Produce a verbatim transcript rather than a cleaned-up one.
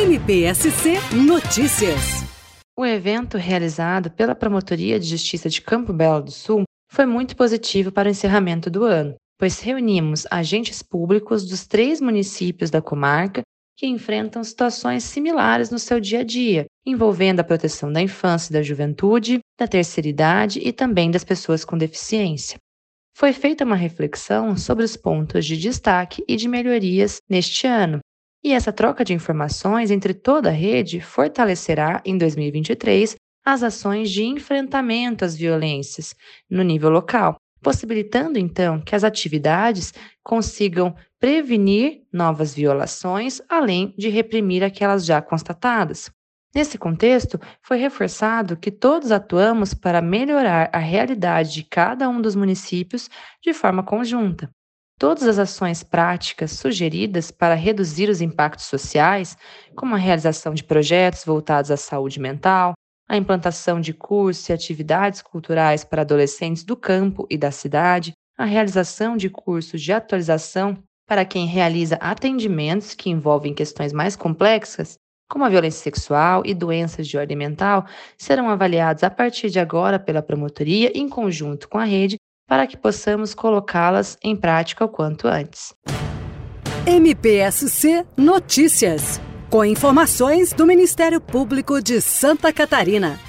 M P S C Notícias. O evento realizado pela Promotoria de Justiça de Campo Belo do Sul foi muito positivo para o encerramento do ano, pois reunimos agentes públicos dos três municípios da comarca que enfrentam situações similares no seu dia a dia, envolvendo a proteção da infância e da juventude, da terceira idade e também das pessoas com deficiência. Foi feita uma reflexão sobre os pontos de destaque e de melhorias neste ano, e essa troca de informações entre toda a rede fortalecerá, em dois mil e vinte e três, as ações de enfrentamento às violências no nível local, possibilitando então que as atividades consigam prevenir novas violações, além de reprimir aquelas já constatadas. Nesse contexto, foi reforçado que todos atuamos para melhorar a realidade de cada um dos municípios de forma conjunta. Todas as ações práticas sugeridas para reduzir os impactos sociais, como a realização de projetos voltados à saúde mental, a implantação de cursos e atividades culturais para adolescentes do campo e da cidade, a realização de cursos de atualização para quem realiza atendimentos que envolvem questões mais complexas, como a violência sexual e doenças de ordem mental, serão avaliados a partir de agora pela promotoria em conjunto com a rede para que possamos colocá-las em prática o quanto antes. M P S C Notícias, com informações do Ministério Público de Santa Catarina.